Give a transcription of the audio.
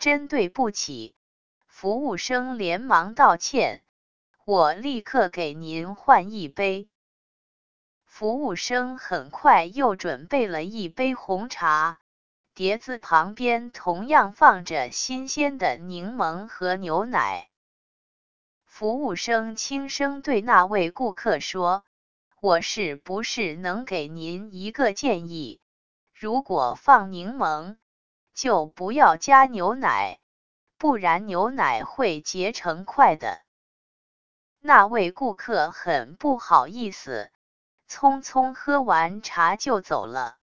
真对不起。服务生连忙道歉，我立刻给您换一杯。服务生很快又准备了一杯红茶，碟子旁边同样放着新鲜的柠檬和牛奶。服务生轻声对那位顾客说：“我是不是能给您一个建议？如果放柠檬，就不要加牛奶，不然牛奶会结成块的。”那位顾客很不好意思，匆匆喝完茶就走了。